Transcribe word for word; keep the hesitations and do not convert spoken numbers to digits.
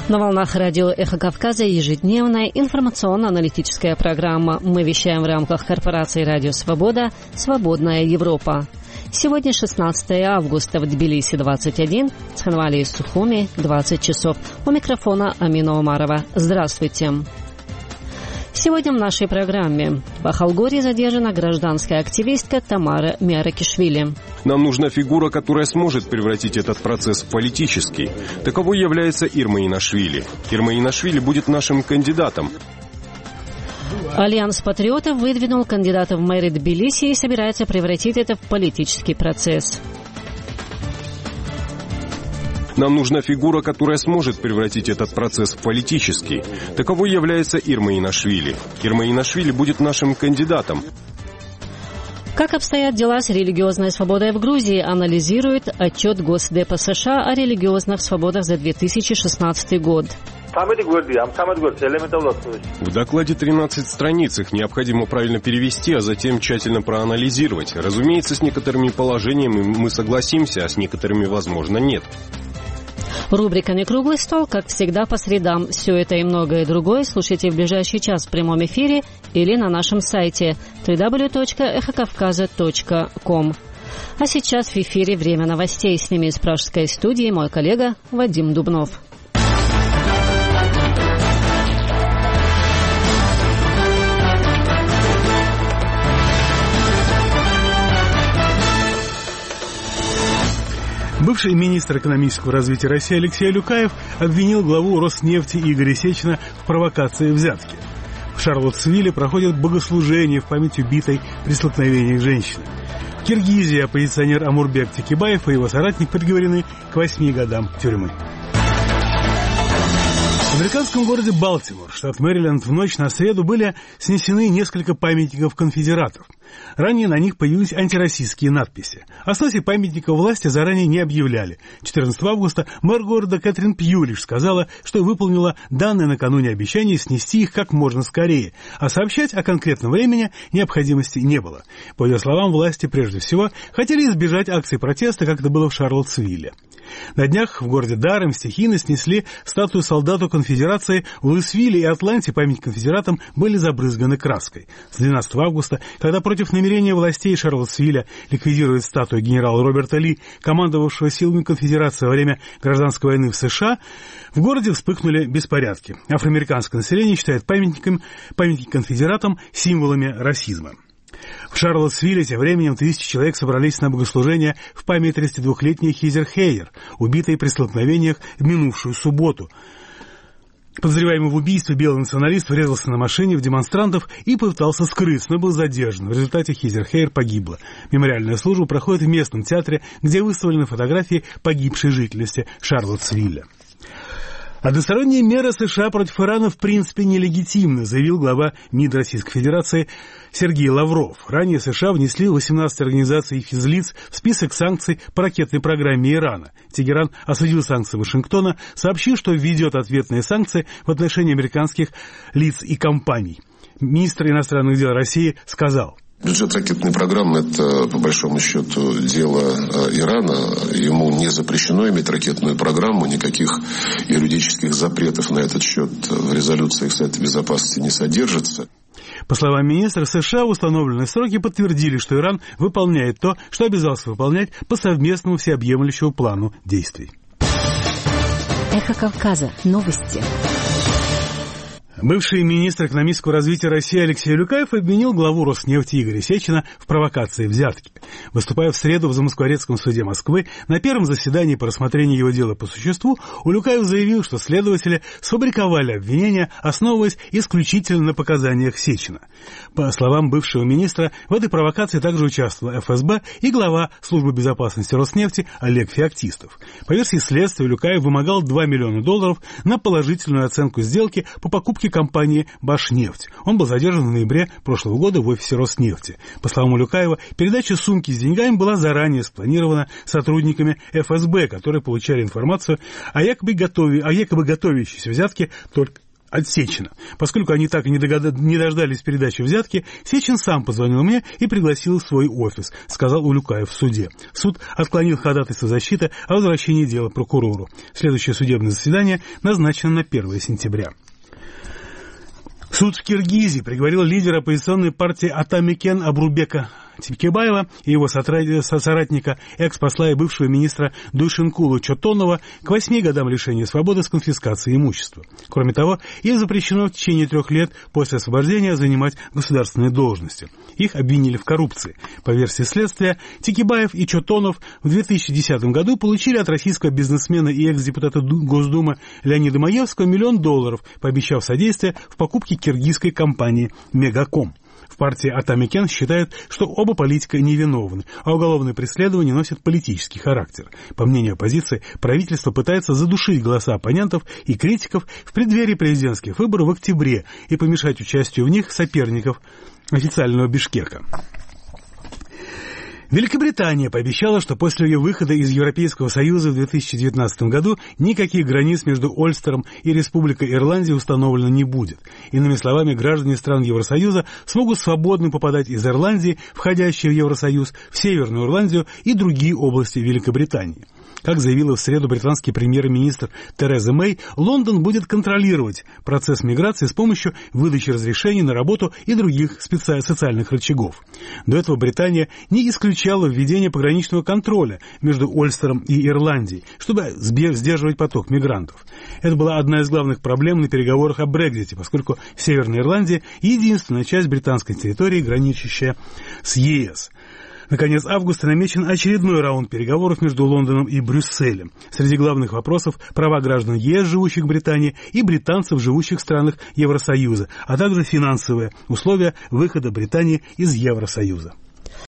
На волнах радио «Эхо Кавказа» ежедневная информационно-аналитическая программа. Мы вещаем в рамках корпорации «Радио Свобода. Свободная Европа». Сегодня шестнадцатое августа, в Тбилиси двадцать один, в Цхинвале и Сухуми двадцать часов. У микрофона Амина Умарова. Здравствуйте. Сегодня в нашей программе. В Ахалгоре задержана гражданская активистка Тамара Миаракишвили. Нам нужна фигура, которая сможет превратить этот процесс в политический. Таковой является Ирма Инашвили. Ирма Инашвили будет нашим кандидатом. Альянс патриотов выдвинул кандидата в мэры Тбилиси и собирается превратить это в политический процесс. Нам нужна фигура, которая сможет превратить этот процесс в политический. Таковой является Ирма Инашвили. Ирма Инашвили будет нашим кандидатом. Как обстоят дела с религиозной свободой в Грузии, анализирует отчет Госдепа США о религиозных свободах за две тысячи шестнадцатый год. В докладе тринадцать страниц, их необходимо правильно перевести, а затем тщательно проанализировать. Разумеется, с некоторыми положениями мы согласимся, а с некоторыми, возможно, нет. Рубриками «Круглый стол», как всегда, по средам. Все это и многое другое слушайте в ближайший час в прямом эфире или на нашем сайте дабл ю дабл ю дабл ю точка эхо кавказа точка ком. А сейчас в эфире время новостей. С ними из пражской студии мой коллега Вадим Дубнов. Бывший министр экономического развития России Алексей Улюкаев обвинил главу Роснефти Игоря Сечина в провокации взятки. В Шарлоттсвилле проходит богослужение в память убитой при столкновениях женщины. В Киргизии оппозиционер Амурбек Текебаев и его соратник приговорены к восьми годам тюрьмы. В американском городе Балтимор, штат Мэриленд, в ночь на среду были снесены несколько памятников конфедератов. Ранее на них появились антироссийские надписи. О сносе памятников власти заранее не объявляли. четырнадцатого августа мэр города Кэтрин Пью лишь сказала, что выполнила данное накануне обещание снести их как можно скорее, а сообщать о конкретном времени необходимости не было. По ее словам, власти прежде всего хотели избежать акций протеста, как это было в Шарлоттсвилле. На днях в городе Дарем стихийно снесли статую солдату конфедерации. В Луисвилле и Атланте память конфедератам были забрызганы краской. С двенадцатого августа, когда против намерения властей Шарлоттсвилля ликвидировать статую генерала Роберта Ли, командовавшего силами конфедерации во время гражданской войны в США, в городе вспыхнули беспорядки. Афроамериканское население считает памятниками, памятники конфедератам символами расизма. В Шарлоттсвилле тем временем тысячи человек собрались на богослужение в память тридцатидвухлетней Хизер Хейер, убитой при столкновениях в минувшую субботу. Подозреваемый в убийстве белый националист врезался на машине в демонстрантов и пытался скрыться, но был задержан. В результате Хизер Хейер погибла. Мемориальная служба проходит в местном театре, где выставлены фотографии погибшей жительности Шарлоттсвилля. Односторонние меры США против Ирана в принципе нелегитимны, заявил глава МИД Российской Федерации Сергей Лавров. Ранее США внесли восемнадцать организаций и физлиц в список санкций по ракетной программе Ирана. Тегеран осудил санкции Вашингтона, сообщив, что введет ответные санкции в отношении американских лиц и компаний. Министр иностранных дел России сказал: бюджет ракетной программы – это, по большому счету, дело Ирана. Ему не запрещено иметь ракетную программу, никаких юридических запретов на этот счет в резолюциях Совета Безопасности не содержится. По словам министра, США в установленные сроки подтвердили, что Иран выполняет то, что обязался выполнять по совместному всеобъемлющему плану действий. Эхо Кавказа. Новости. Бывший министр экономического развития России Алексей Улюкаев обвинил главу Роснефти Игоря Сечина в провокации взятки. Выступая в среду в Замоскворецком суде Москвы на первом заседании по рассмотрению его дела по существу, Улюкаев заявил, что следователи сфабриковали обвинения, основываясь исключительно на показаниях Сечина. По словам бывшего министра, в этой провокации также участвовал эф эс бэ и глава службы безопасности Роснефти Олег Феоктистов. По версии следствия, Улюкаев вымогал два миллиона долларов на положительную оценку сделки по покупке компании «Башнефть». Он был задержан в ноябре прошлого года в офисе Роснефти. По словам Улюкаева, передача сумки с деньгами была заранее спланирована сотрудниками эф эс бэ, которые получали информацию о якобы, готове, о якобы готовящейся взятке только от Сечина. Поскольку они так и не, догад... не дождались передачи взятки, Сечин сам позвонил мне и пригласил в свой офис, сказал Улюкаев в суде. Суд отклонил ходатайство защиты о возвращении дела прокурору. Следующее судебное заседание назначено на первое сентября. Суд в Киргизии приговорил лидера оппозиционной партии Атамекен Абрубека Тикебаева и его соратника, экс-посла и бывшего министра Дуйшенкулу Чотонова к восьми годам лишения свободы с конфискацией имущества. Кроме того, им запрещено в течение трех лет после освобождения занимать государственные должности. Их обвинили в коррупции. По версии следствия, Тикебаев и Чотонов в две тысячи десятом году получили от российского бизнесмена и экс-депутата Госдумы Леонида Маевского миллион долларов, пообещав содействие в покупке киргизской компании «Мегаком». В партии Атамекен считают, что оба политика невиновны, а уголовное преследование носит политический характер. По мнению оппозиции, правительство пытается задушить голоса оппонентов и критиков в преддверии президентских выборов в октябре и помешать участию в них соперников официального Бишкека. Великобритания пообещала, что после ее выхода из Европейского Союза в две тысячи девятнадцатом году никаких границ между Ольстером и Республикой Ирландия установлено не будет. Иными словами, граждане стран Евросоюза смогут свободно попадать из Ирландии, входящей в Евросоюз, в Северную Ирландию и другие области Великобритании. Как заявила в среду британский премьер-министр Тереза Мэй, Лондон будет контролировать процесс миграции с помощью выдачи разрешений на работу и других специ... социальных рычагов. До этого Британия не исключала введение пограничного контроля между Ольстером и Ирландией, чтобы сдерживать поток мигрантов. Это была одна из главных проблем на переговорах о Брексите, поскольку Северная Ирландия – единственная часть британской территории, граничащая с ЕС. На конец августа намечен очередной раунд переговоров между Лондоном и Брюсселем. Среди главных вопросов – права граждан ЕС, живущих в Британии, и британцев, живущих в странах Евросоюза, а также финансовые условия выхода Британии из Евросоюза.